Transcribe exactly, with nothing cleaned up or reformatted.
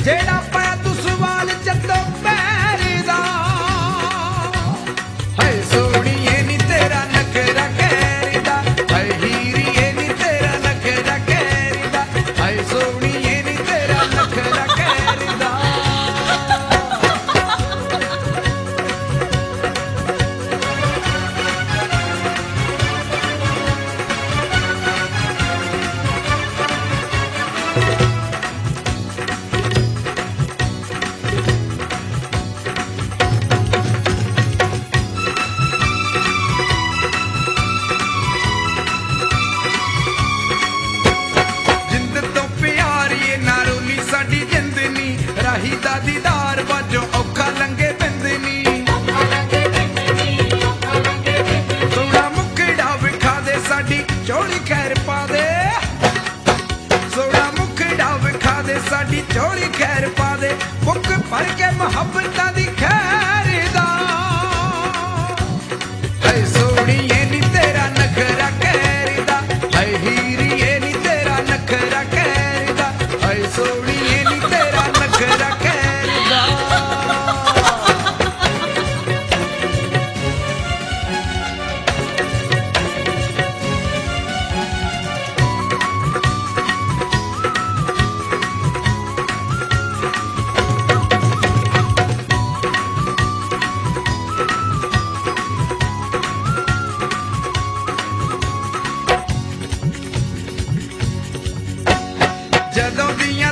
जेड़ा पाया तू सवाल जदों पैर दा हाय सोहणीए नी तेरा नखरा कैरी दा हाय हीरीए नी तेरा नखरा कैरी दा हाय सोहणीए नी तेरा नखरा कैरी दा राही दा दीदार वाजो औखा लंघे पैंदे नी सोहणा मुखड़ा विखा दे साडी चोली खैर पा दे सोहणा मुखड़ा विखा दे साडी चोली खैर पा दे बुक भर के मुहब्बतां दी खैर दा हाय सोहणीए नी तेरा नखरा कैरी दा हाय हीरीए नी तेरा नखरा कैरी दा हाय सोहणीए नी तेरा नखरा कैरी दा जदों दियां